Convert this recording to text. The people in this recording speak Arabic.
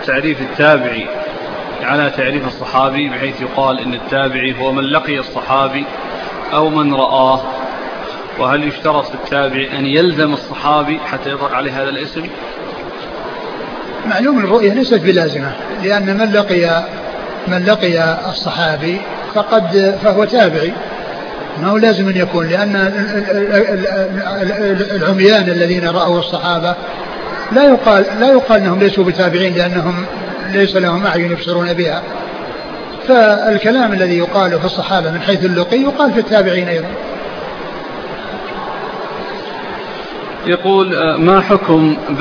تعريف التابعي على تعريف الصحابي، بحيث يقال إن التابعي هو من لقي الصحابي أو من رآه، وهل يشترط في التابعي أن يلزم الصحابي حتى يطلق عليه هذا الاسم؟ معلوم الرؤية ليست بلازمة، لأن من لقي الصحابي فهو تابعي، ما هو لازم أن يكون، لأن العميان الذين رأوا الصحابة لا يقال أنهم ليسوا بتابعين، لأنهم ليس لهم أعين يبصرون بها. فالكلام الذي يقال في الصحابة من حيث اللقي يقال في التابعين أيضا. يقول: ما حكم